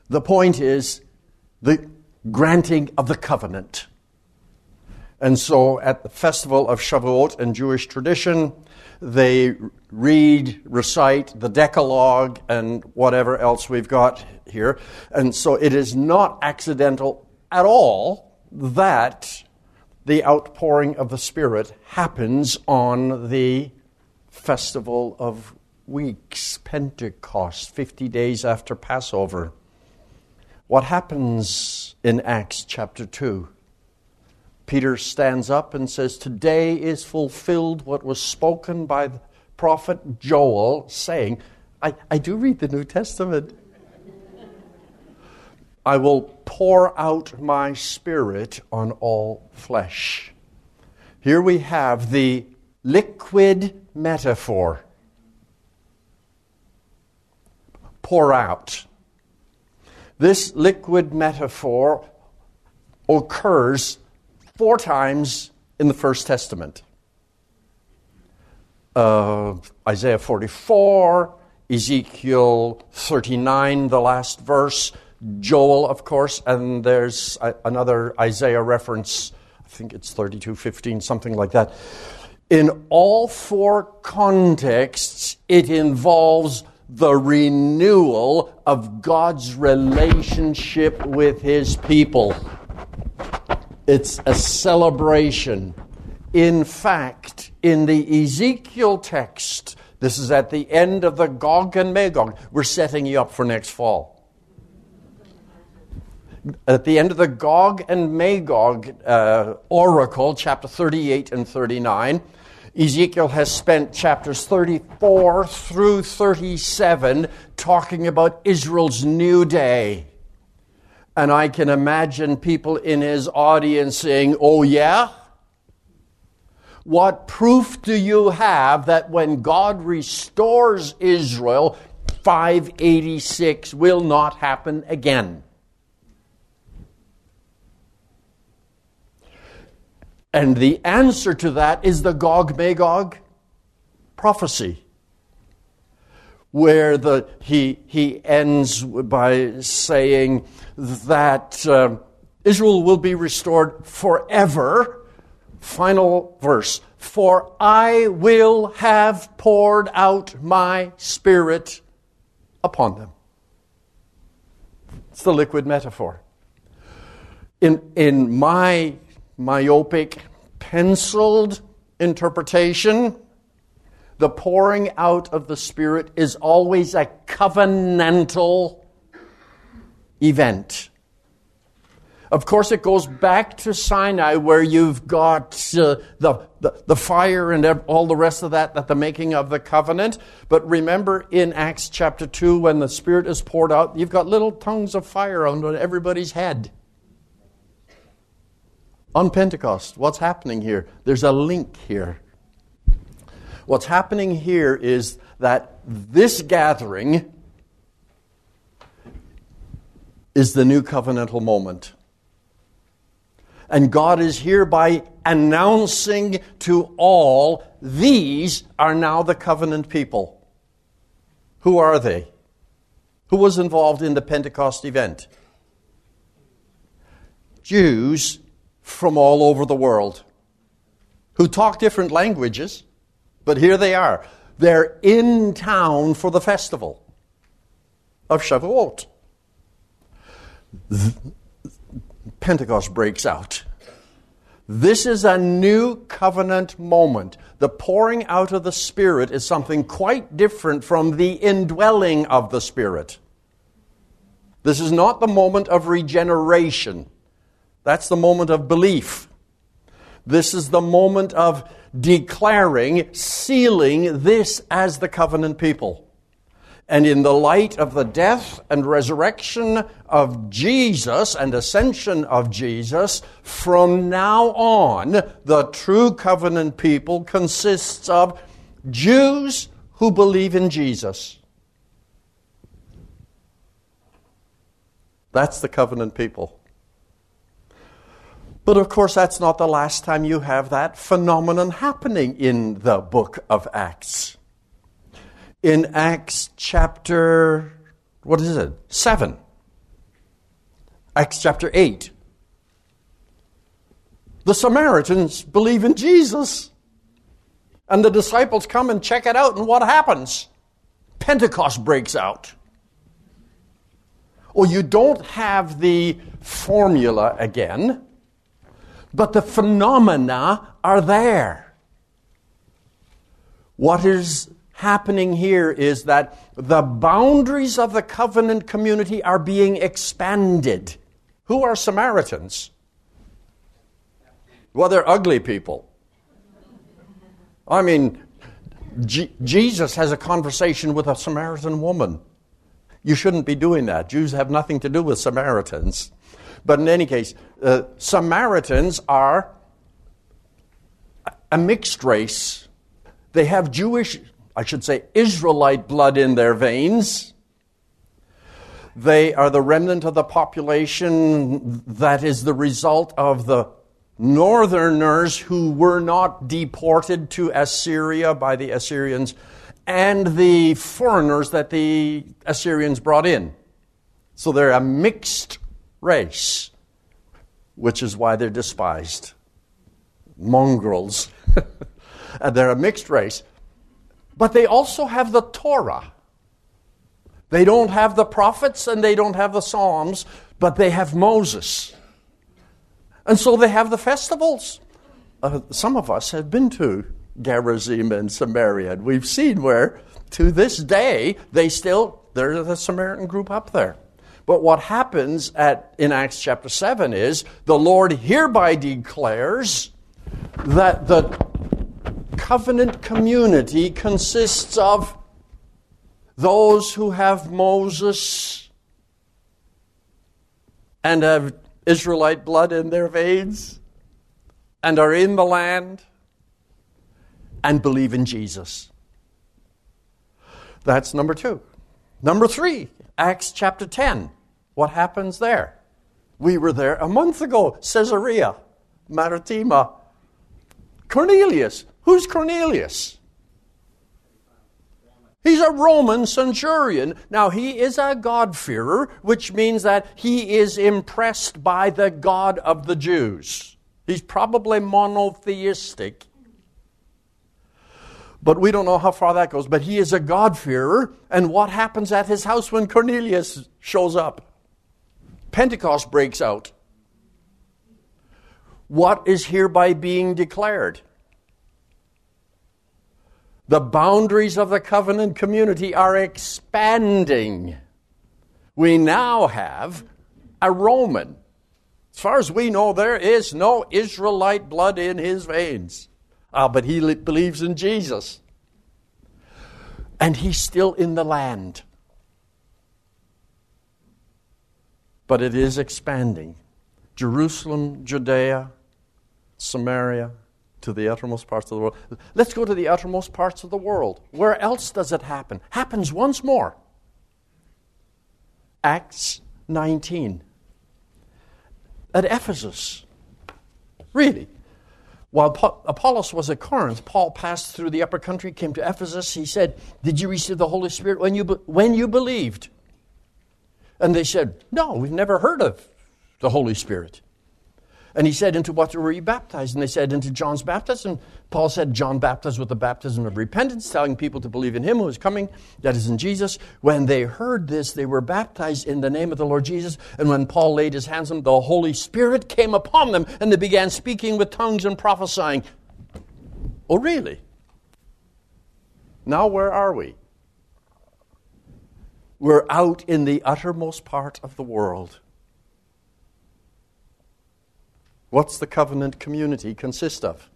The point is the granting of the covenant. And so at the festival of Shavuot in Jewish tradition, they recite the Decalogue and whatever else we've got here. And so it is not accidental at all that the outpouring of the Spirit happens on the Festival of Weeks, Pentecost, 50 days after Passover. What happens in Acts chapter 2? Peter stands up and says, "Today is fulfilled what was spoken by the prophet Joel, saying," I do read the New Testament, "I will pour out my Spirit on all flesh." Here we have the liquid metaphor. Pour out. This liquid metaphor occurs 4 times in the First Testament. Isaiah 44, Ezekiel 39, the last verse, Joel, of course, and there's another Isaiah reference, I think it's 32:15, something like that. In all 4 contexts, it involves the renewal of God's relationship with His people. It's a celebration. In fact, in the Ezekiel text, this is at the end of the Gog and Magog. We're setting you up for next fall. At the end of the Gog and Magog oracle, chapter 38 and 39, Ezekiel has spent chapters 34 through 37 talking about Israel's new day. And I can imagine people in his audience saying, "Oh yeah? What proof do you have that when God restores Israel, 586 will not happen again?" And the answer to that is the Gog-Magog prophecy, where he ends by saying that Israel will be restored forever. Final verse, "For I will have poured out my Spirit upon them." It's the liquid metaphor. In my myopic, penciled interpretation, the pouring out of the Spirit is always a covenantal event. Of course, it goes back to Sinai, where you've got the fire and all the rest of that at the making of the covenant. But remember in Acts chapter 2, when the Spirit is poured out, you've got little tongues of fire on everybody's head. On Pentecost, what's happening here? There's a link here. What's happening here is that this gathering is the new covenantal moment. And God is hereby announcing to all, these are now the covenant people. Who are they? Who was involved in the Pentecost event? Jews from all over the world who talk different languages, but here they are. They're in town for the festival of Shavuot. Pentecost breaks out. This is a new covenant moment. The pouring out of the Spirit is something quite different from the indwelling of the Spirit. This is not the moment of regeneration. That's the moment of belief. This is the moment of declaring, sealing this as the covenant people. And in the light of the death and resurrection of Jesus and ascension of Jesus, from now on, the true covenant people consists of Jews who believe in Jesus. That's the covenant people. But of course, that's not the last time you have that phenomenon happening in the book of Acts. In Acts chapter, 7, Acts chapter 8. The Samaritans believe in Jesus. And the disciples come and check it out, and what happens? Pentecost breaks out. Oh, you don't have the formula again, but the phenomena are there. What is happening here is that the boundaries of the covenant community are being expanded. Who are Samaritans? Well, they're ugly people. I mean, Jesus has a conversation with a Samaritan woman. You shouldn't be doing that. Jews have nothing to do with Samaritans. But in any case, Samaritans are a mixed race. They have Jewish, I should say, Israelite blood in their veins. They are the remnant of the population that is the result of the northerners who were not deported to Assyria by the Assyrians, and the foreigners that the Assyrians brought in. So they're a mixed race, which is why they're despised. Mongrels. And they're a mixed race. But they also have the Torah. They don't have the prophets and they don't have the Psalms, but they have Moses. And so they have the festivals. Some of us have been to Gerizim and Samaria, and we've seen where, to this day, there's a Samaritan group up there. But what happens in Acts chapter 7 is, the Lord hereby declares that the covenant community consists of those who have Moses and have Israelite blood in their veins and are in the land and believe in Jesus. That's number 2. Number 3, Acts chapter 10. What happens there? We were there a month ago, Caesarea Maritima. Cornelius. Who's Cornelius? He's a Roman centurion. Now, he is a God-fearer, which means that he is impressed by the God of the Jews. He's probably monotheistic. But we don't know how far that goes. But he is a God-fearer. And what happens at his house when Cornelius shows up? Pentecost breaks out. What is hereby being declared? The boundaries of the covenant community are expanding. We now have a Roman. As far as we know, there is no Israelite blood in his veins. But he believes in Jesus. And he's still in the land. But it is expanding. Jerusalem, Judea, Samaria, to the uttermost parts of the world. Let's go to the uttermost parts of the world. Where else does it happen? Happens once more. Acts 19. At Ephesus. Really. While Apollos was at Corinth, Paul passed through the upper country, came to Ephesus. He said, "Did you receive the Holy Spirit when you believed?" And they said, "No, we've never heard of the Holy Spirit." And he said, "Into what were you baptized?" And they said, "Into John's baptism." Paul said, "John baptized with the baptism of repentance, telling people to believe in him who is coming, that is in Jesus." When they heard this, they were baptized in the name of the Lord Jesus. And when Paul laid his hands on them, the Holy Spirit came upon them, and they began speaking with tongues and prophesying. Oh, really? Now where are we? We're out in the uttermost part of the world. What's the covenant community consist of?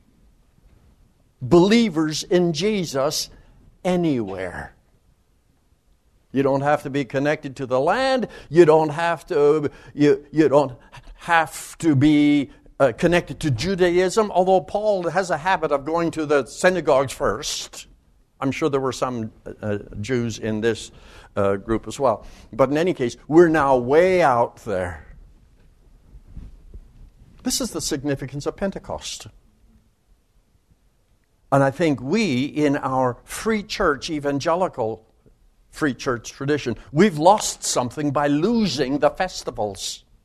Believers in Jesus anywhere. You don't have to be connected to the land. You don't have to. You don't have to be connected to Judaism. Although Paul has a habit of going to the synagogues first. I'm sure there were some Jews in this group as well. But in any case, we're now way out there. This is the significance of Pentecost. And I think we, in our free church, evangelical free church tradition, we've lost something by losing the festivals.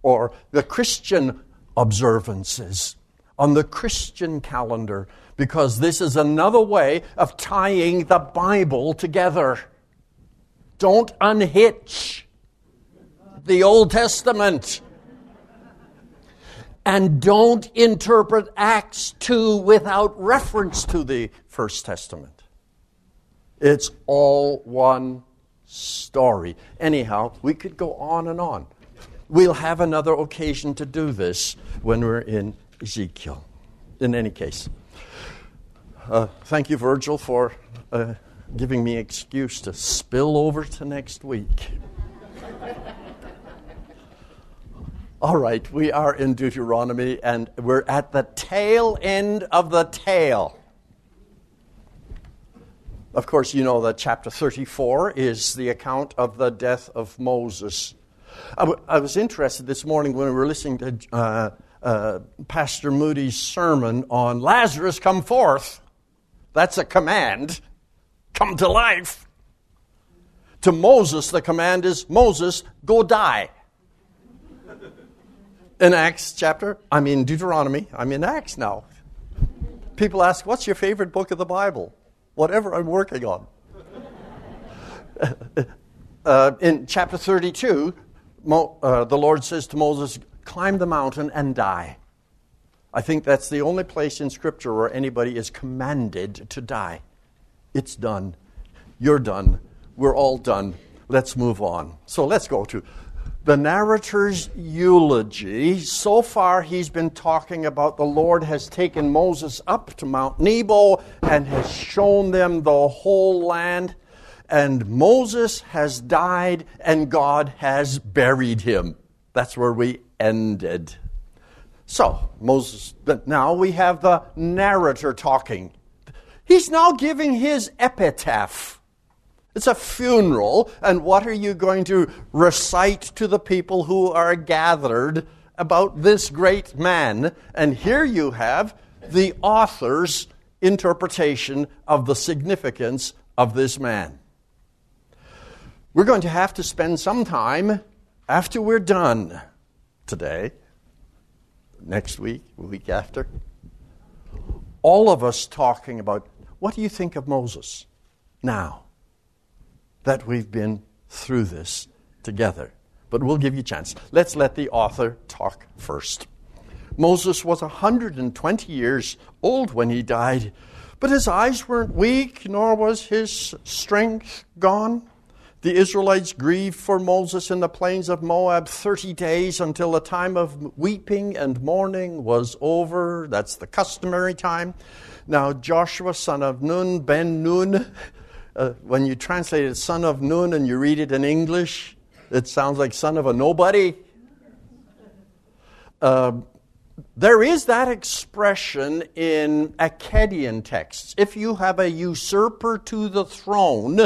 or the Christian observances on the Christian calendar, because this is another way of tying the Bible together. Don't unhitch the Old Testament. And don't interpret Acts 2 without reference to the First Testament. It's all one story. Anyhow, we could go on and on. We'll have another occasion to do this when we're in Ezekiel. In any case, thank you, Virgil, for giving me an excuse to spill over to next week. All right, we are in Deuteronomy, and we're at the tail end of the tale. Of course, you know that chapter 34 is the account of the death of Moses. I was interested this morning when we were listening to Pastor Moody's sermon on Lazarus come forth. That's a command. Come to life. To Moses, the command is, Moses, go die. In Deuteronomy, I'm in Acts now. People ask, what's your favorite book of the Bible? Whatever I'm working on. In chapter 32, the Lord says to Moses, climb the mountain and die. I think that's the only place in Scripture where anybody is commanded to die. It's done. You're done. We're all done. Let's move on. So let's go to the narrator's eulogy. So far, he's been talking about the Lord has taken Moses up to Mount Nebo and has shown them the whole land. And Moses has died and God has buried him. That's where we ended. So, Moses, now we have the narrator talking. He's now giving his epitaph. It's a funeral, and what are you going to recite to the people who are gathered about this great man? And here you have the author's interpretation of the significance of this man. We're going to have to spend some time after we're done today, next week, the week after, all of us talking about, what do you think of Moses now that we've been through this together? But we'll give you a chance. Let's let the author talk first. Moses was 120 years old when he died, but his eyes weren't weak, nor was his strength gone. The Israelites grieved for Moses in the plains of Moab 30 days until the time of weeping and mourning was over. That's the customary time. Now Joshua, son of Nun, ben Nun, when you translate it son of Nun and you read it in English, it sounds like son of a nobody. There is that expression in Akkadian texts. If you have a usurper to the throne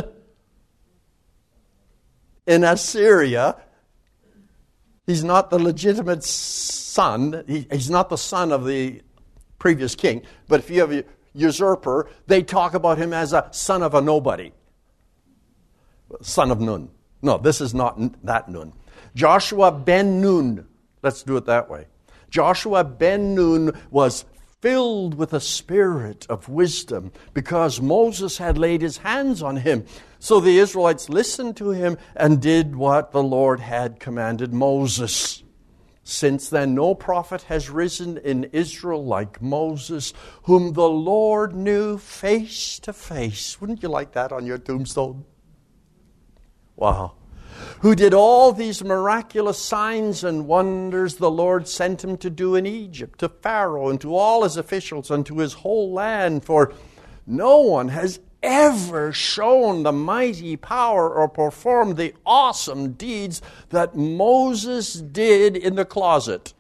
in Assyria, he's not the legitimate son. He's not the son of the previous king. But if you have a usurper, they talk about him as a son of a nobody. Son of Nun. No, this is not that Nun. Joshua ben Nun. Let's do it that way. Joshua ben Nun was filled with a spirit of wisdom because Moses had laid his hands on him. So the Israelites listened to him and did what the Lord had commanded Moses. Since then, no prophet has risen in Israel like Moses, whom the Lord knew face to face. Wouldn't you like that on your tombstone? Wow. Who did all these miraculous signs and wonders the Lord sent him to do in Egypt, to Pharaoh and to all his officials and to his whole land. For no one has ever shown the mighty power or performed the awesome deeds that Moses did in the closet.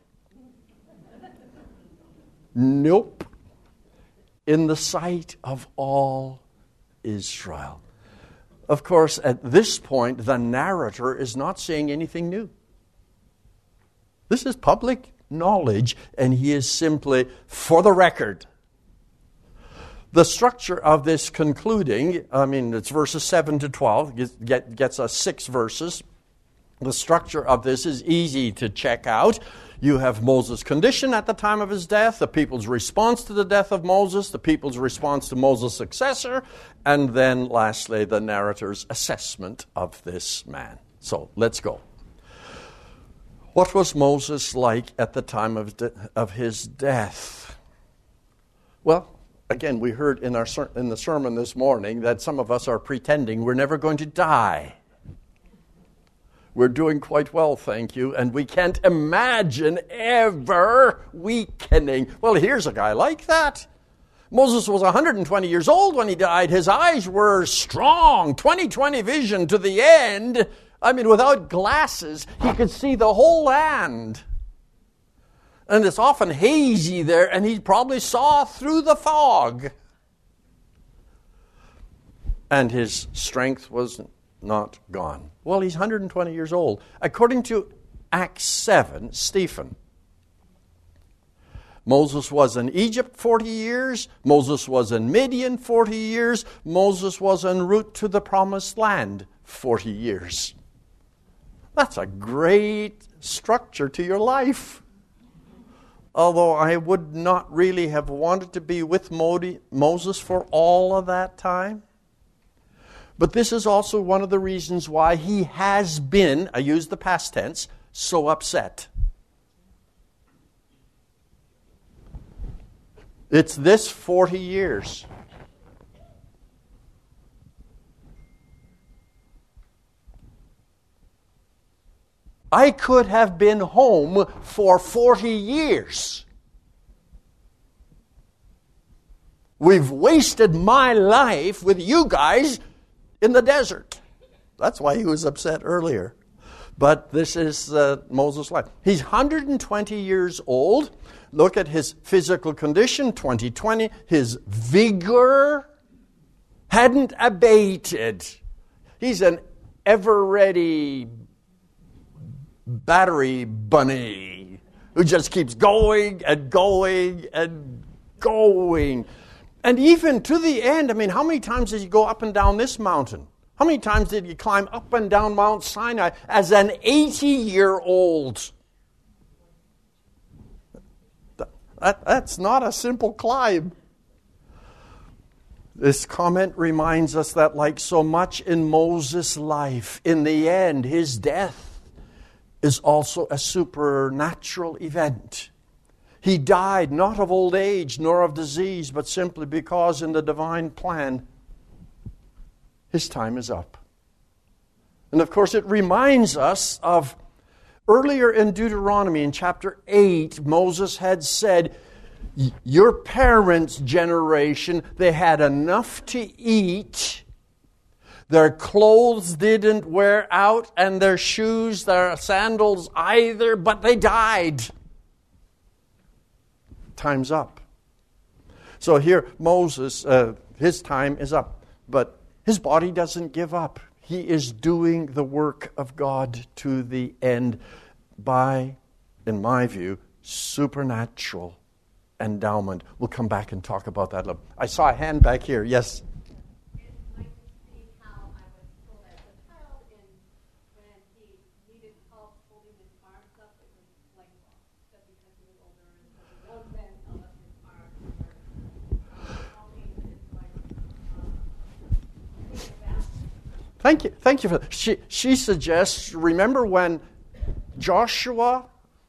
Nope. In the sight of all Israel. Of course, at this point, the narrator is not saying anything new. This is public knowledge, and he is simply, for the record. The structure of this concluding, it's verses 7 to 12, gets us 6 verses. The structure of this is easy to check out. You have Moses' condition at the time of his death, the people's response to the death of Moses, the people's response to Moses' successor, and then lastly, the narrator's assessment of this man. So let's go. What was Moses like at the time of his death? Well, again, we heard in the sermon this morning that some of us are pretending we're never going to die. We're doing quite well, thank you, and we can't imagine ever weakening. Well, here's a guy like that. Moses was 120 years old when he died. His eyes were strong, 20/20 vision to the end. I mean, without glasses, he could see the whole land. And it's often hazy there, and he probably saw through the fog. And his strength was not gone. Well, he's 120 years old. According to Acts 7, Stephen, Moses was in Egypt 40 years. Moses was in Midian 40 years. Moses was en route to the promised land 40 years. That's a great structure to your life. Although I would not really have wanted to be with Moses for all of that time. But this is also one of the reasons why he has been, I use the past tense, so upset. It's this 40 years. I could have been home for 40 years. We've wasted my life with you guys in the desert. That's why he was upset earlier. But this is Moses' life. He's 120 years old. Look at his physical condition, 20/20. His vigor hadn't abated. He's an ever-ready battery bunny who just keeps going and going and going. And even to the end, I mean, how many times did you go up and down this mountain? How many times did you climb up and down Mount Sinai as an 80-year-old? That's not a simple climb. This comment reminds us that like so much in Moses' life, in the end, his death is also a supernatural event. He died not of old age nor of disease, but simply because in the divine plan, his time is up. And of course, it reminds us of earlier in Deuteronomy in chapter 8, Moses had said, your parents' generation, they had enough to eat. Their clothes didn't wear out, and their shoes, their sandals either, but they died. Time's up. So here, Moses, his time is up. But his body doesn't give up. He is doing the work of God to the end by, in my view, supernatural endowment. We'll come back and talk about that. I saw a hand back here. Yes? Thank you for that. She suggests, remember when Joshua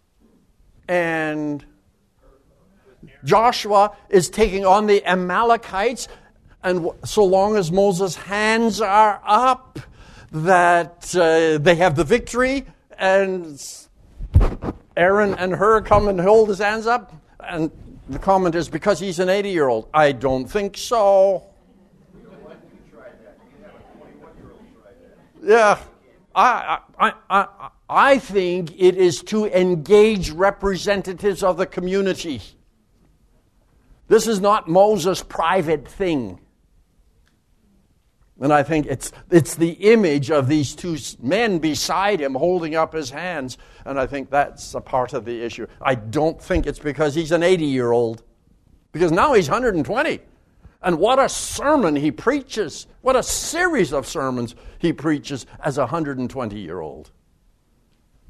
is taking on the Amalekites, and so long as Moses' hands are up, that they have the victory, and Aaron and Hur come and hold his hands up, and the comment is because he's an 80-year-old. I don't think so. Yeah, I think it is to engage representatives of the community. This is not Moses' private thing. And I think it's the image of these two men beside him holding up his hands. And I think that's a part of the issue. I don't think it's because he's an 80-year-old. Because now he's 120. And what a sermon he preaches. What a series of sermons he preaches as a 120-year-old.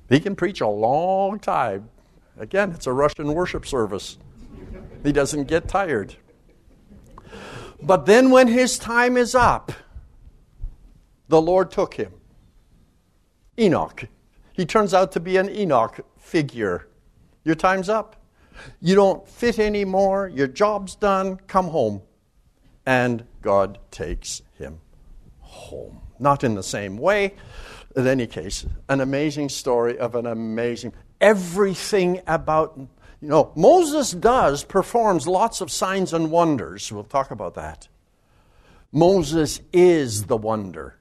He can preach a long time. Again, it's a Russian worship service. He doesn't get tired. But then when his time is up, the Lord took him. Enoch. He turns out to be an Enoch figure. Your time's up. You don't fit anymore. Your job's done. Come home. And God takes him home. Not in the same way. In any case, an amazing story of an amazing... Everything about... Moses performs lots of signs and wonders. We'll talk about that. Moses is the wonder.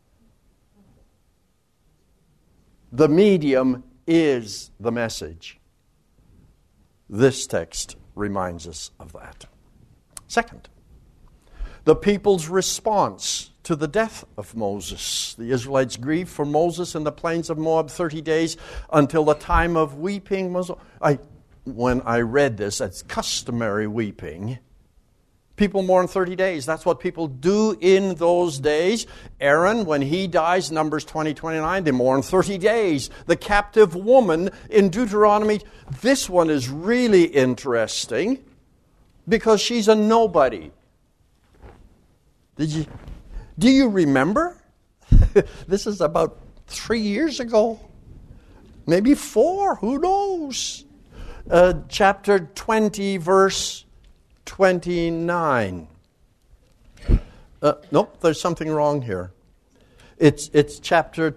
The medium is the message. This text reminds us of that. Second, the people's response to the death of Moses. The Israelites grieved for Moses in the plains of Moab 30 days until the time of weeping was... When I read this, it's customary weeping. People mourn 30 days. That's what people do in those days. Aaron, when he dies, Numbers 20:29, they mourn 30 days. The captive woman in Deuteronomy, this one is really interesting because she's a nobody. Do you remember? This is about 3 years ago. Maybe 4, who knows? Chapter 20, verse 29. Nope, there's something wrong here. It's chapter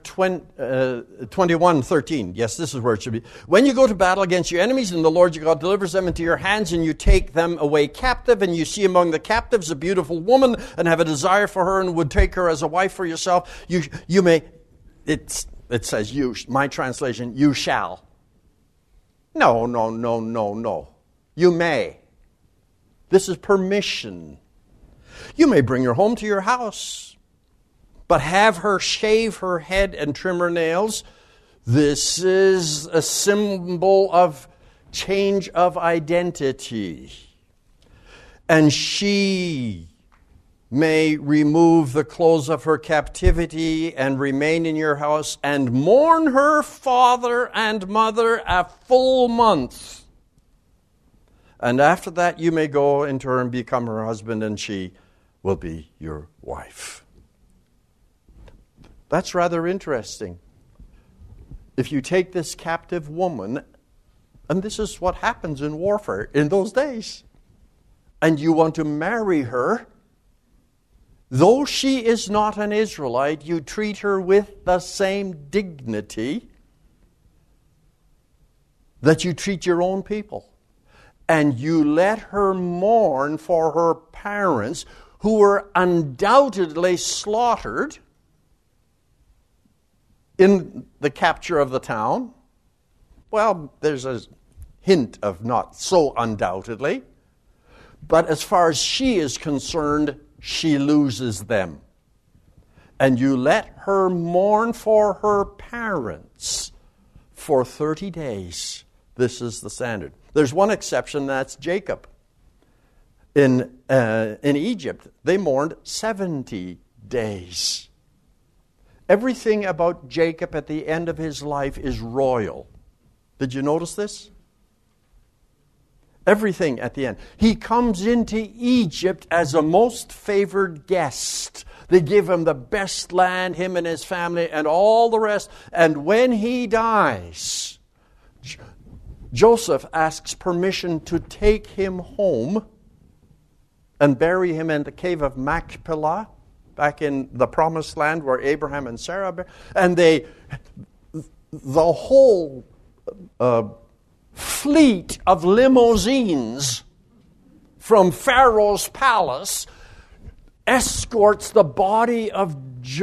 21:13. Yes, this is where it should be. When you go to battle against your enemies and the Lord your God delivers them into your hands and you take them away captive and you see among the captives a beautiful woman and have a desire for her and would take her as a wife for yourself, you may, it says you, my translation, you shall. No. You may. This is permission. You may bring her home to your house, but have her shave her head and trim her nails. This is a symbol of change of identity. And she may remove the clothes of her captivity and remain in your house and mourn her father and mother a full month. And after that you may go into her and become her husband, and she will be your wife. That's rather interesting. If you take this captive woman, and this is what happens in warfare in those days, and you want to marry her, though she is not an Israelite, you treat her with the same dignity that you treat your own people. And you let her mourn for her parents who were undoubtedly slaughtered in the capture of the town. Well, there's a hint of not so undoubtedly. But as far as she is concerned, she loses them. And you let her mourn for her parents for 30 days. This is the standard. There's one exception, that's Jacob. In Egypt, they mourned 70 days. Everything about Jacob at the end of his life is royal. Did you notice this? Everything at the end. He comes into Egypt as a most favored guest. They give him the best land, him and his family, and all the rest. And when he dies, Joseph asks permission to take him home and bury him in the cave of Machpelah, back in the promised land where Abraham and Sarah, and the whole fleet of limousines from Pharaoh's palace escorts the body of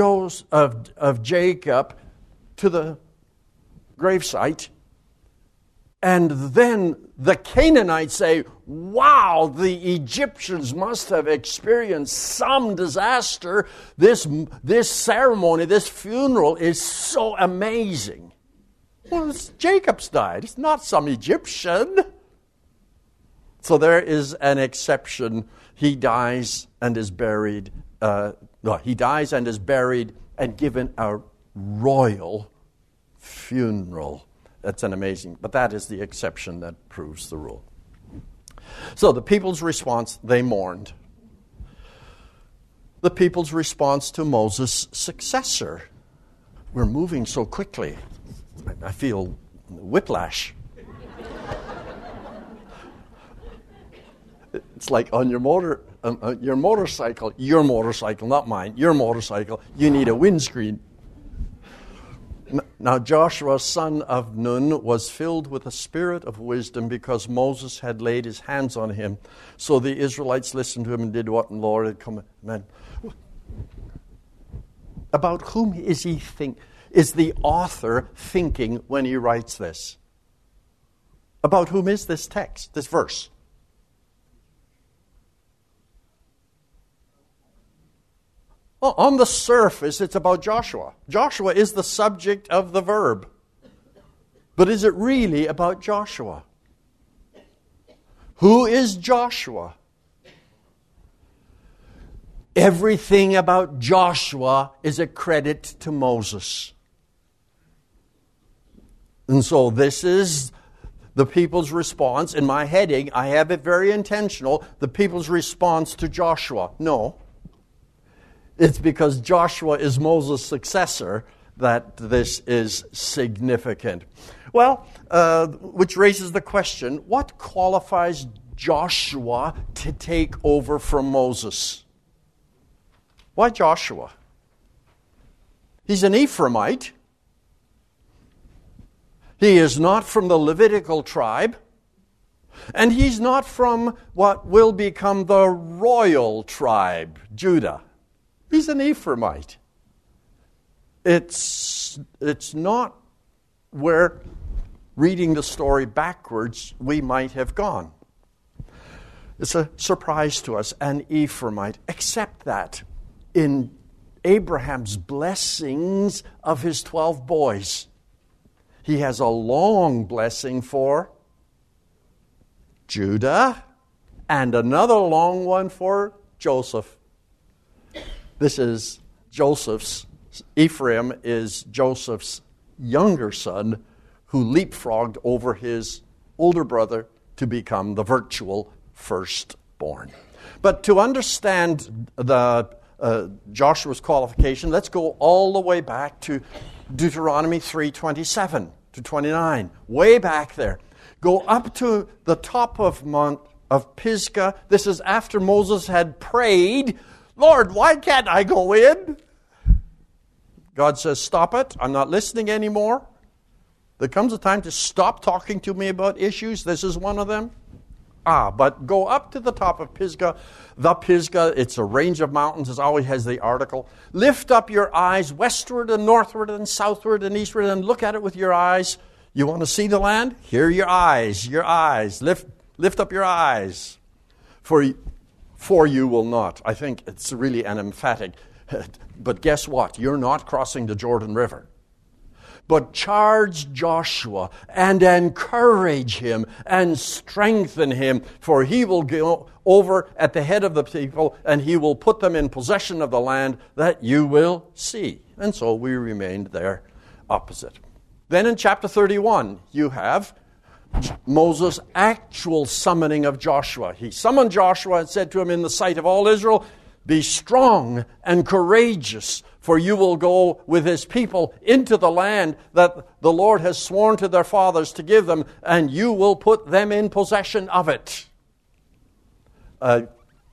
Jacob to the gravesite. And then the Canaanites say, wow, the Egyptians must have experienced some disaster. This ceremony, this funeral is so amazing. Well, it's Jacob's died. It's not some Egyptian. So there is an exception. He dies and is buried. He dies and is buried and given a royal funeral. That's an amazing, but that is the exception that proves the rule. So the people's response, they mourned. The people's response to Moses' successor. We're moving so quickly. I feel whiplash. It's like on your motorcycle, not mine, your motorcycle, you need a windscreen. Now Joshua, son of Nun, was filled with a spirit of wisdom because Moses had laid his hands on him. So the Israelites listened to him and did what the Lord had commanded. About whom is the author thinking when he writes this? About whom is this text, this verse? Well, on the surface, it's about Joshua. Joshua is the subject of the verb. But is it really about Joshua? Who is Joshua? Everything about Joshua is a credit to Moses. And so this is the people's response. In my heading, I have it very intentional, the people's response to Joshua. No. It's because Joshua is Moses' successor that this is significant. Well, which raises the question, what qualifies Joshua to take over from Moses? Why Joshua? He's an Ephraimite. He is not from the Levitical tribe. And he's not from what will become the royal tribe, Judah. He's an Ephraimite. It's not where, reading the story backwards, we might have gone. It's a surprise to us, an Ephraimite, except that in Abraham's blessings of his 12 boys, he has a long blessing for Judah and another long one for Joseph. This is Ephraim is Joseph's younger son who leapfrogged over his older brother to become the virtual firstborn. But to understand Joshua's qualification, let's go all the way back to Deuteronomy 3:27 to 29. Way back there. Go up to the top of Mount of Pisgah. This is after Moses had prayed, Lord, why can't I go in? God says, stop it. I'm not listening anymore. There comes a time to stop talking to me about issues. This is one of them. But go up to the top of Pisgah. The Pisgah, it's a range of mountains. It always has the article. Lift up your eyes westward and northward and southward and eastward and look at it with your eyes. You want to see the land? Here are your eyes, your eyes. Lift up your eyes. For you will not. I think it's really an emphatic. But guess what? You're not crossing the Jordan River. But charge Joshua and encourage him and strengthen him, for he will go over at the head of the people and he will put them in possession of the land that you will see. And so we remained there opposite. Then in chapter 31, you have Moses' actual summoning of Joshua. He summoned Joshua and said to him in the sight of all Israel, be strong and courageous, for you will go with his people into the land that the Lord has sworn to their fathers to give them, and you will put them in possession of it. I'm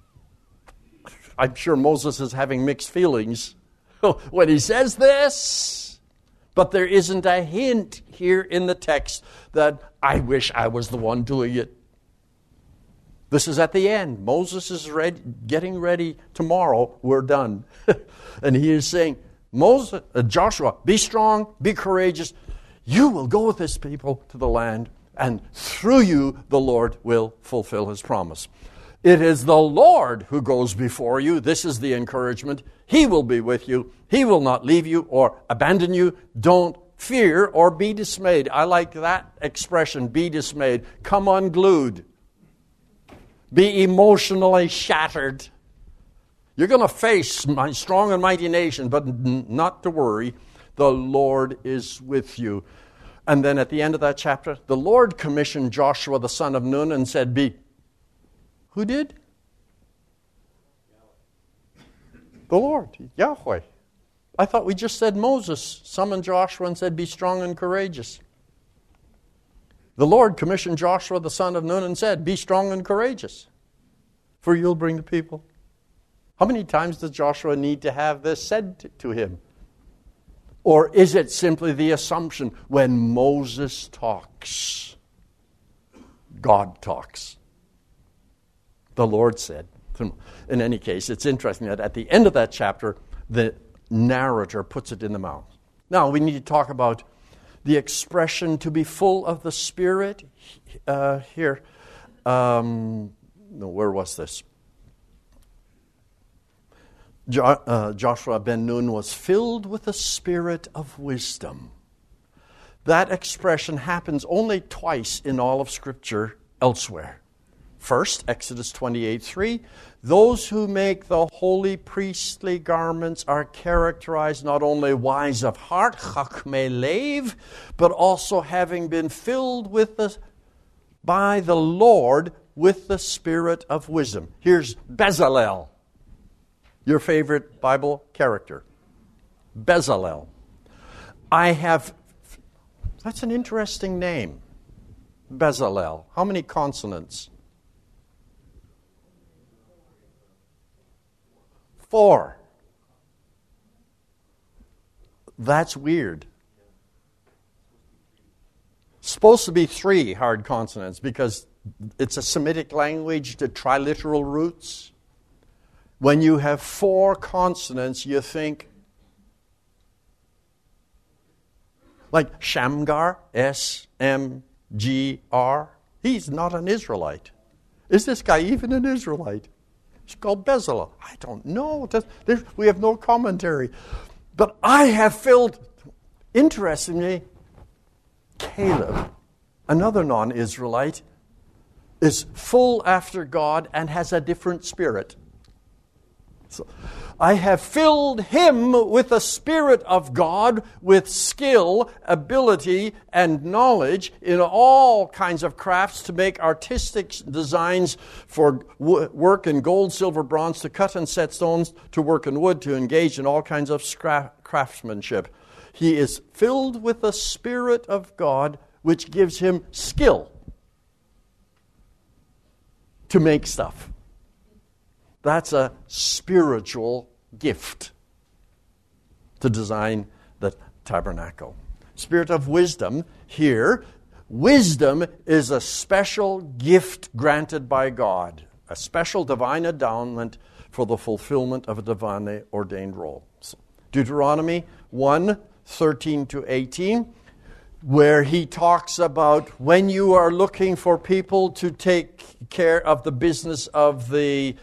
sure Moses is having mixed feelings when he says this. But there isn't a hint here in the text that I wish I was the one doing it. This is at the end. Moses is getting ready. Tomorrow, we're done. And he is saying, Joshua, be strong, be courageous. You will go with this people to the land, and through you, the Lord will fulfill his promise. It is the Lord who goes before you. This is the encouragement. He will be with you. He will not leave you or abandon you. Don't fear or be dismayed. I like that expression, be dismayed. Come unglued. Be emotionally shattered. You're going to face my strong and mighty nation, but not to worry. The Lord is with you. And then at the end of that chapter, the Lord commissioned Joshua the son of Nun and said, be. Who did? The Lord, Yahweh. I thought we just said Moses summoned Joshua and said, be strong and courageous. The Lord commissioned Joshua the son of Nun and said, be strong and courageous, for you'll bring the people. How many times does Joshua need to have this said to him? Or is it simply the assumption when Moses talks, God talks? The Lord said. In any case, it's interesting that at the end of that chapter, the narrator puts it in the mouth. Now, we need to talk about the expression to be full of the Spirit here. No, where was this? Joshua ben Nun was filled with the spirit of wisdom. That expression happens only twice in all of Scripture elsewhere. First, Exodus 28:3, those who make the holy priestly garments are characterized not only wise of heart, chachmei lev, but also having been filled by the Lord with the spirit of wisdom. Here's Bezalel. Your favorite Bible character. Bezalel. That's an interesting name. Bezalel. How many consonants? 4. That's weird. Supposed to be 3 hard consonants because it's a Semitic language, the triliteral roots. When you have 4 consonants, you think, like Shamgar, S-M-G-R. He's not an Israelite. Is this guy even an Israelite? He's called Bezalel. I don't know. We have no commentary. But I have filled, interestingly, Caleb, another non-Israelite, is full after God and has a different spirit. So, I have filled him with the Spirit of God, with skill, ability, and knowledge in all kinds of crafts to make artistic designs for work in gold, silver, bronze, to cut and set stones, to work in wood, to engage in all kinds of craftsmanship. He is filled with the Spirit of God, which gives him skill to make stuff. That's a spiritual gift to design the tabernacle. Spirit of wisdom here. Wisdom is a special gift granted by God, a special divine endowment for the fulfillment of a divinely ordained role. So, Deuteronomy 1:13-18, where he talks about when you are looking for people to take care of the business of the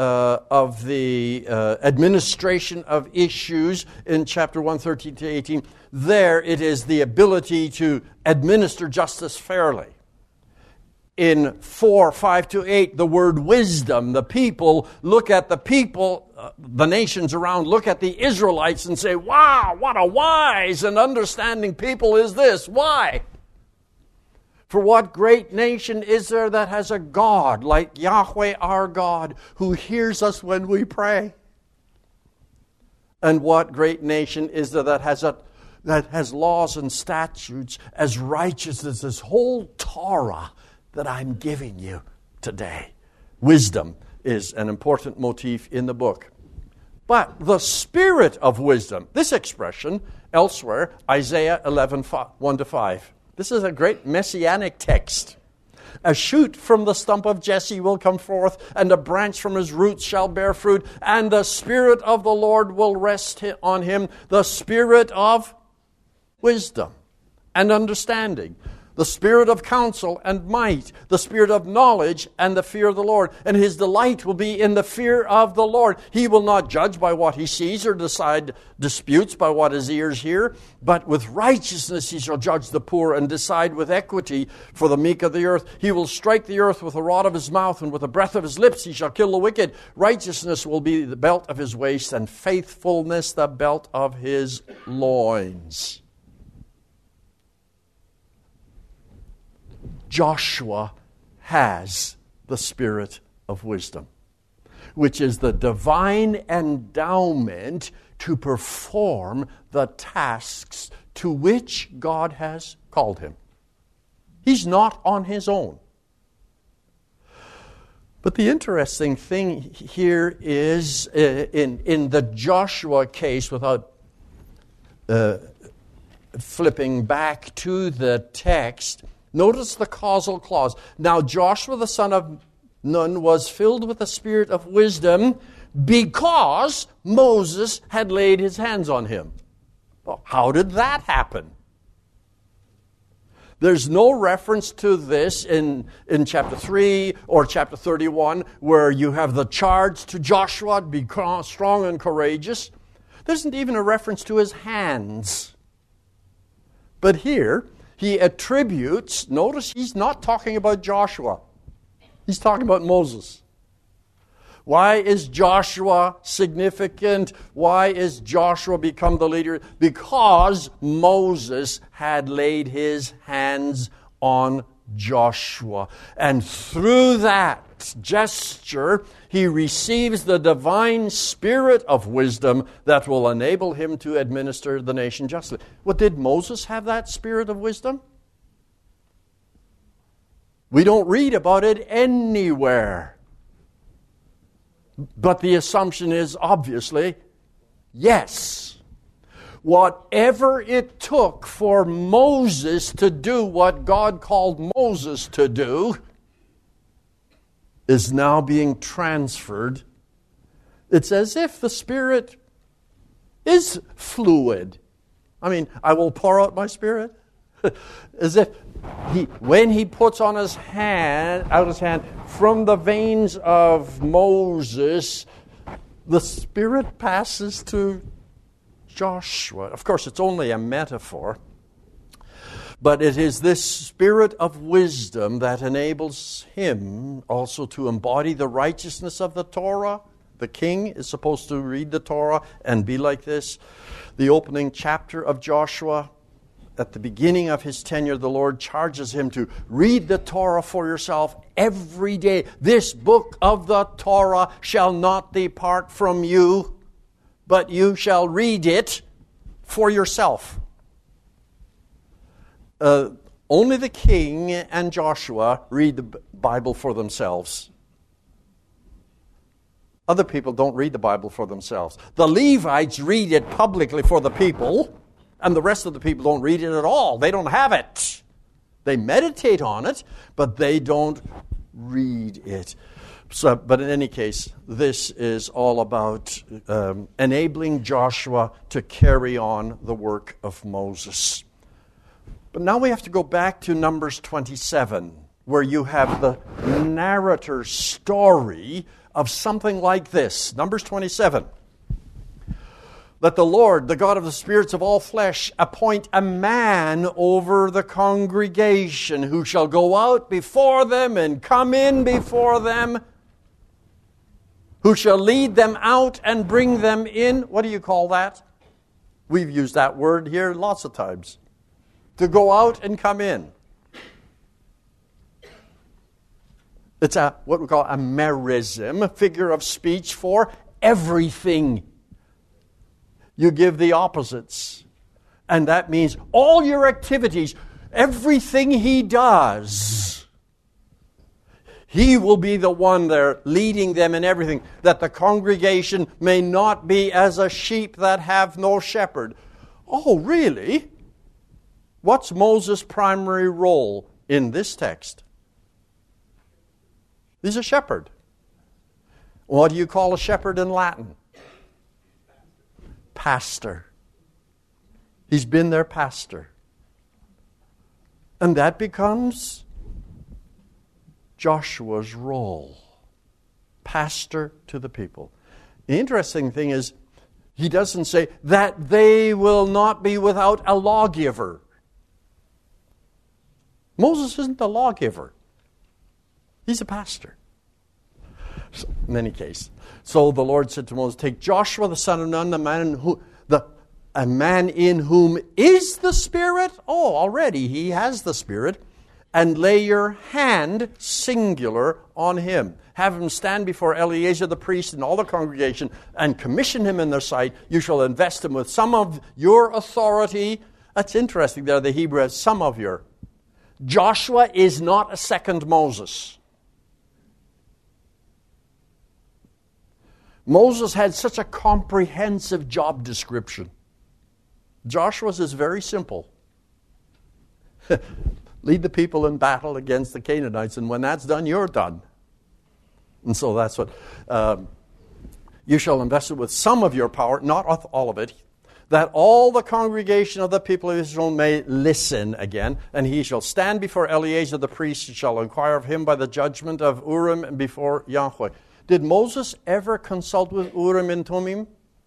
administration of issues in chapter 1:13-18. There it is the ability to administer justice fairly. In 4:5-8, the word wisdom, the people look at the people, the nations around, look at the Israelites and say, wow, what a wise and understanding people is this. Why? For what great nation is there that has a God like Yahweh our God, who hears us when we pray? And what great nation is there that has laws and statutes as righteous as this whole Torah that I'm giving you today? Wisdom is an important motif in the book. But the spirit of wisdom, this expression elsewhere, Isaiah 11:1-5. This is a great messianic text. A shoot from the stump of Jesse will come forth, and a branch from his roots shall bear fruit, and the Spirit of the Lord will rest on him, the Spirit of wisdom and understanding, the spirit of counsel and might, the spirit of knowledge and the fear of the Lord. And his delight will be in the fear of the Lord. He will not judge by what he sees or decide disputes by what his ears hear, but with righteousness he shall judge the poor and decide with equity for the meek of the earth. He will strike the earth with the rod of his mouth, and with the breath of his lips he shall kill the wicked. Righteousness will be the belt of his waist, and faithfulness the belt of his loins. Joshua has the spirit of wisdom, which is the divine endowment to perform the tasks to which God has called him. He's not on his own. But the interesting thing here is, in the Joshua case, without flipping back to the text, notice the causal clause. Now Joshua the son of Nun was filled with the spirit of wisdom because Moses had laid his hands on him. Well, how did that happen? There's no reference to this in chapter 3 or chapter 31 where you have the charge to Joshua to be strong and courageous. There isn't even a reference to his hands. But here, he attributes, notice he's not talking about Joshua. He's talking about Moses. Why is Joshua significant? Why is Joshua become the leader? Because Moses had laid his hands on Joshua. And through that gesture, he receives the divine spirit of wisdom that will enable him to administer the nation justly. Well, did Moses have that spirit of wisdom? We don't read about it anywhere. But the assumption is obviously, yes. Whatever it took for Moses to do what God called Moses to do is now being transferred. It's as if the Spirit is fluid. I mean, I will pour out my Spirit. As if when he puts on his hand, from the veins of Moses, the Spirit passes to Joshua. Of course, it's only a metaphor, but it is this spirit of wisdom that enables him also to embody the righteousness of the Torah. The king is supposed to read the Torah and be like this. The opening chapter of Joshua, at the beginning of his tenure, the Lord charges him to read the Torah for yourself every day. This book of the Torah shall not depart from you, but you shall read it for yourself. Only the king and Joshua read the Bible for themselves. Other people don't read the Bible for themselves. The Levites read it publicly for the people, and the rest of the people don't read it at all. They don't have it. They meditate on it, but they don't read it. But in any case, this is all about enabling Joshua to carry on the work of Moses. But now we have to go back to Numbers 27, where you have the narrator's story of something like this. Numbers 27. Let the Lord, the God of the spirits of all flesh, appoint a man over the congregation who shall go out before them and come in before them, who shall lead them out and bring them in. What do you call that? We've used that word here lots of times. To go out and come in. It's what we call a merism, a figure of speech for everything. You give the opposites. And that means all your activities, everything he does, he will be the one there leading them in everything, that the congregation may not be as a sheep that have no shepherd. Oh, really? What's Moses' primary role in this text? He's a shepherd. What do you call a shepherd in Latin? Pastor. He's been their pastor. And that becomes Joshua's role. Pastor to the people. The interesting thing is, he doesn't say that they will not be without a lawgiver. Moses isn't a lawgiver. He's a pastor. So, in any case, so the Lord said to Moses, take Joshua the son of Nun, a man in whom is the Spirit. Oh, already he has the Spirit. And lay your hand, singular, on him. Have him stand before Eleazar the priest and all the congregation and commission him in their sight. You shall invest him with some of your authority. That's interesting there. The Hebrew has some of your. Joshua is not a second Moses. Moses had such a comprehensive job description. Joshua's is very simple. Lead the people in battle against the Canaanites, and when that's done, you're done. And so that's what, you shall invest it with some of your power, not all of it, that all the congregation of the people of Israel may listen again, and he shall stand before Eleazar the priest, and shall inquire of him by the judgment of Urim and before Yahweh. Did Moses ever consult with Urim and Thummim?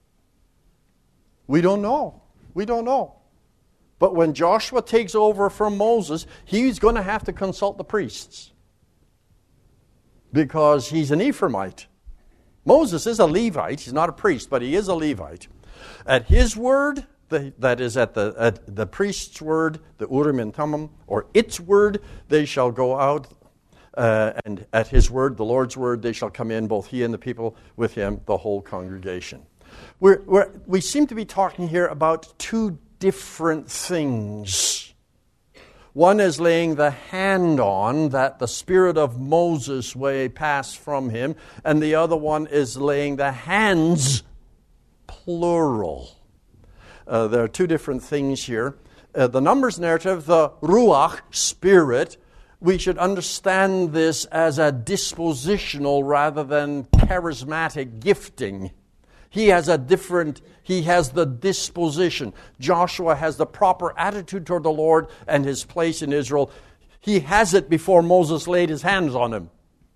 We don't know. We don't know. But when Joshua takes over from Moses, he's going to have to consult the priests. Because he's an Ephraimite. Moses is a Levite. He's not a priest, but he is a Levite. At his word, that is at the priest's word, the Urim and Thummim, or its word, they shall go out. And at his word, the Lord's word, they shall come in, both he and the people with him, the whole congregation. We seem to be talking here about two different things. One is laying the hand on, that the spirit of Moses may pass from him, and the other one is laying the hands, plural. There are two different things here. The Numbers narrative, the Ruach, spirit, we should understand this as a dispositional rather than charismatic gifting. He has the disposition. Joshua has the proper attitude toward the Lord and his place in Israel. He has it before Moses laid his hands on him.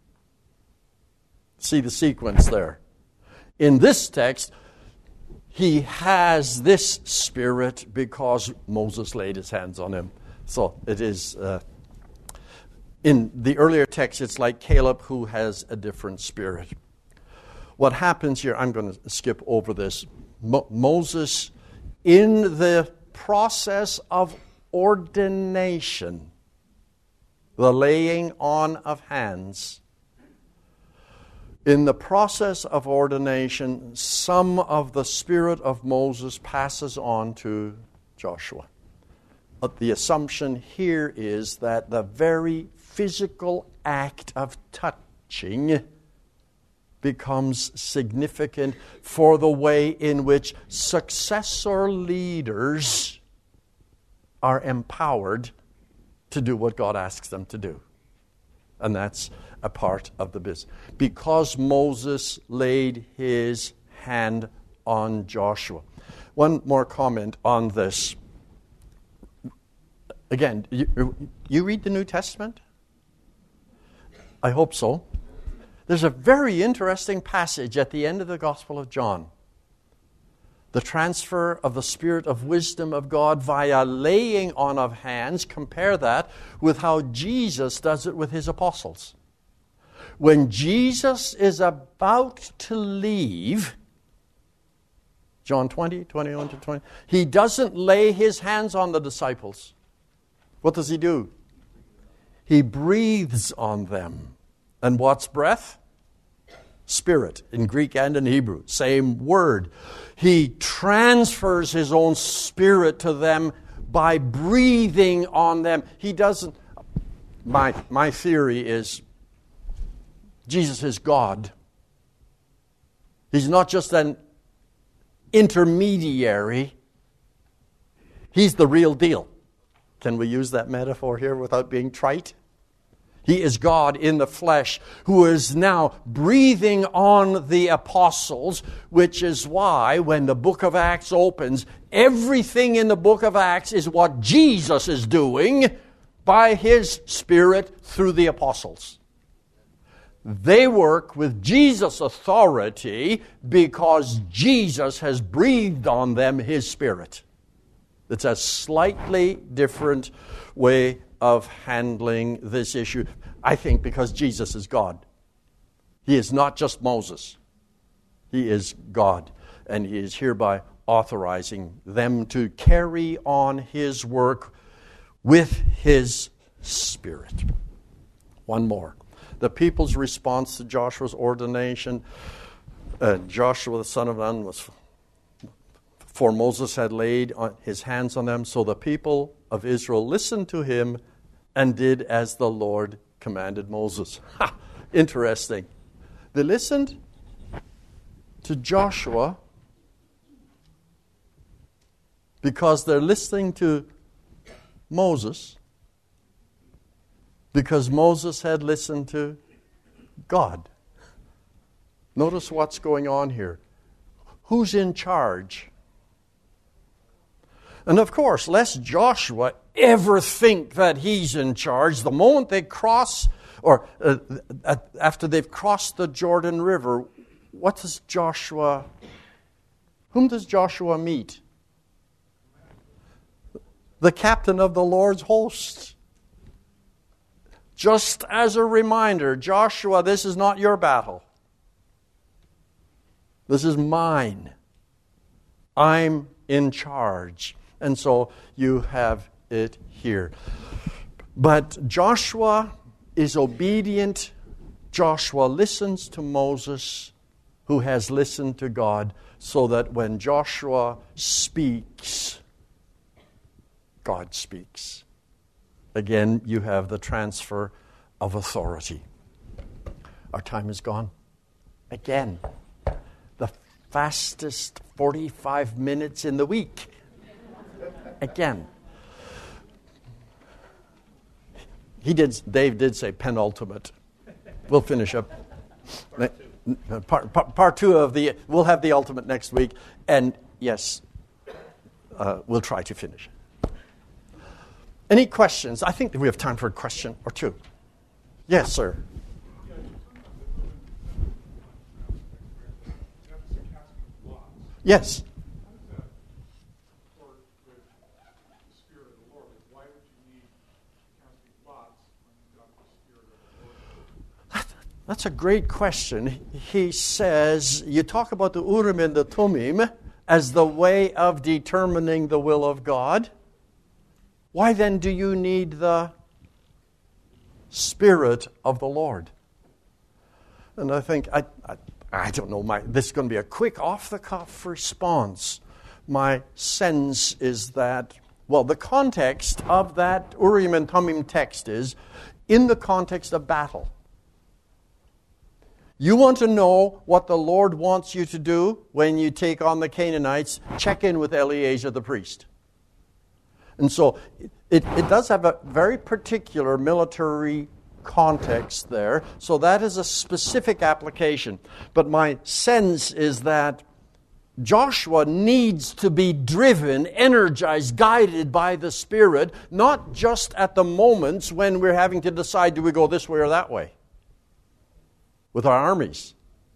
See the sequence there. In this text, he has this spirit because Moses laid his hands on him. So it is, in the earlier text, it's like Caleb who has a different spirit. What happens here, I'm going to skip over this. Moses, in the process of ordination, the laying on of hands, in the process of ordination, some of the spirit of Moses passes on to Joshua. But the assumption here is that the very physical act of touching becomes significant for the way in which successor leaders are empowered to do what God asks them to do. And that's a part of the business. Because Moses laid his hand on Joshua. One more comment on this. Again, you read the New Testament? I hope so. There's a very interesting passage at the end of the Gospel of John. The transfer of the Spirit of wisdom of God via laying on of hands. Compare that with how Jesus does it with his apostles. When Jesus is about to leave, John 20, 21 to 20, he doesn't lay his hands on the disciples. What does he do? He breathes on them. And what's breath? Spirit, in Greek and in Hebrew. Same word. He transfers his own spirit to them by breathing on them. He doesn't... My theory is Jesus is God. He's not just an intermediary. He's the real deal. Can we use that metaphor here without being trite? He is God in the flesh who is now breathing on the apostles, which is why when the book of Acts opens, everything in the book of Acts is what Jesus is doing by His Spirit through the apostles. They work with Jesus' authority because Jesus has breathed on them His Spirit. It's a slightly different way of handling this issue, I think, because Jesus is God. He is not just Moses. He is God, and He is hereby authorizing them to carry on His work with His Spirit. One more. The people's response to Joshua's ordination. Joshua the son of Nun for Moses had laid his hands on them, so the people of Israel listened to him and did as the Lord commanded Moses. Interesting. They listened to Joshua because they're listening to Moses, because Moses had listened to God. Notice what's going on here. Who's in charge? And of course, lest Joshua ever think that he's in charge, the moment they cross, or after they've crossed the Jordan River, whom does Joshua meet? The captain of the Lord's hosts. Just as a reminder, Joshua, this is not your battle. This is mine. I'm in charge. And so you have it here. But Joshua is obedient. Joshua listens to Moses, who has listened to God, so that when Joshua speaks, God speaks. Again, you have the transfer of authority. Our time is gone. Again, the fastest 45 minutes in the week. Again. Dave did say penultimate. We'll finish up. Part two of we'll have the ultimate next week. And yes, we'll try to finish. Any questions? I think that we have time for a question or two. Yes, sir. Yes. That's a great question. He says, you talk about the Urim and the Thummim as the way of determining the will of God. Why then do you need the Spirit of the Lord? And I think, I don't know, this is going to be a quick off-the-cuff response. My sense is that, the context of that Urim and Thummim text is in the context of battle. You want to know what the Lord wants you to do when you take on the Canaanites, check in with Eleazar the priest. And so it does have a very particular military context there. So that is a specific application. But my sense is that Joshua needs to be driven, energized, guided by the Spirit, not just at the moments when we're having to decide, do we go this way or that way with our armies.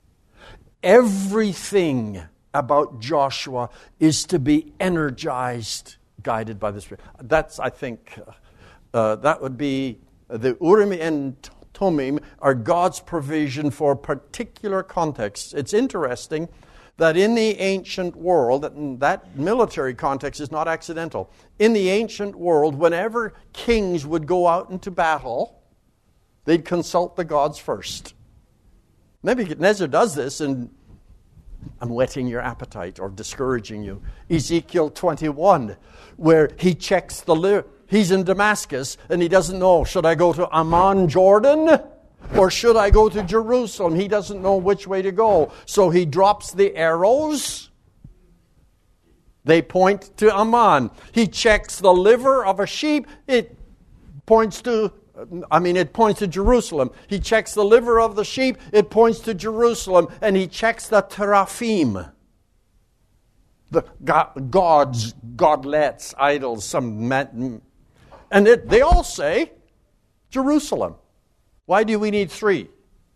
Everything about Joshua is to be energized, guided by the Spirit. That's, I think, that would be the Urim and Thummim are God's provision for particular contexts. It's interesting that in the ancient world, that military context is not accidental. In the ancient world, whenever kings would go out into battle, they'd consult the gods first. Nebuchadnezzar does this, and I'm whetting your appetite or discouraging you. Ezekiel 21, where he checks he's in Damascus, and he doesn't know, should I go to Amman, Jordan, or should I go to Jerusalem? He doesn't know which way to go. So he drops the arrows. They point to Amman. He checks the liver of a sheep. It points to Jerusalem. He checks the liver of the sheep. It points to Jerusalem. And he checks the teraphim. The gods, godlets, idols, some And they all say Jerusalem. Why do we need 3?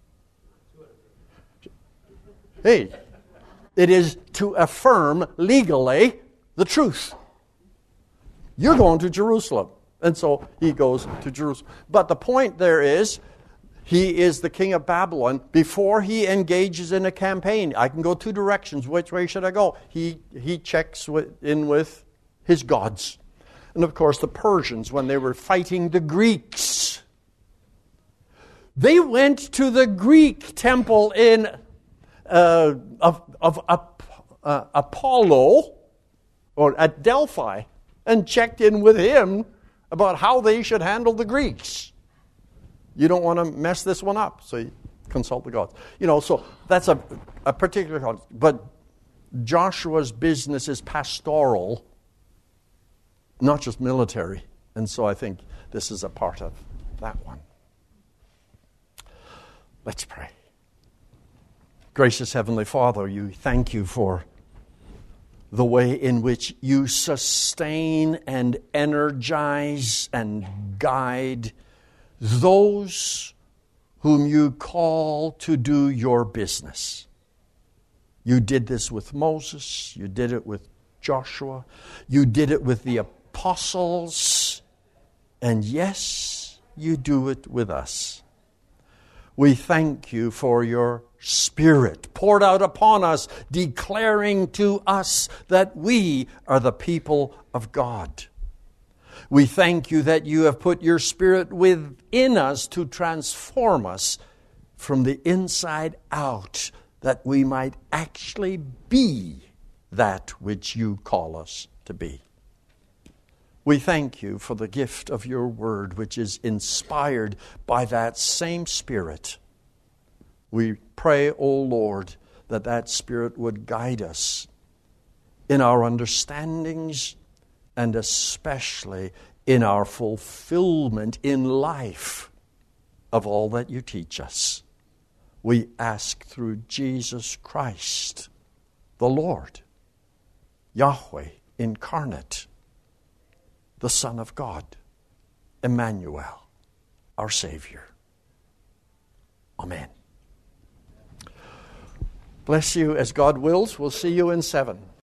Hey, it is to affirm legally the truth. You're going to Jerusalem. And so he goes to Jerusalem. But the point there is, he is the king of Babylon before he engages in a campaign. I can go 2 directions. Which way should I go? He checks in with his gods. And of course, the Persians, when they were fighting the Greeks, they went to the Greek temple of Apollo, or at Delphi, and checked in with him about how they should handle the Greeks. You don't want to mess this one up, so you consult the gods. So that's a particular concept. But Joshua's business is pastoral, not just military. And so I think this is a part of that one. Let's pray. Gracious Heavenly Father, thank you for the way in which you sustain and energize and guide those whom you call to do your business. You did this with Moses. You did it with Joshua. You did it with the apostles. And yes, you do it with us. We thank you for your Spirit poured out upon us, declaring to us that we are the people of God. We thank you that you have put your Spirit within us to transform us from the inside out, that we might actually be that which you call us to be. We thank you for the gift of your word, which is inspired by that same Spirit. We pray, O Lord, that that Spirit would guide us in our understandings and especially in our fulfillment in life of all that you teach us. We ask through Jesus Christ, the Lord, Yahweh incarnate, the Son of God, Emmanuel, our Savior. Amen. Bless you as God wills. We'll see you in 7.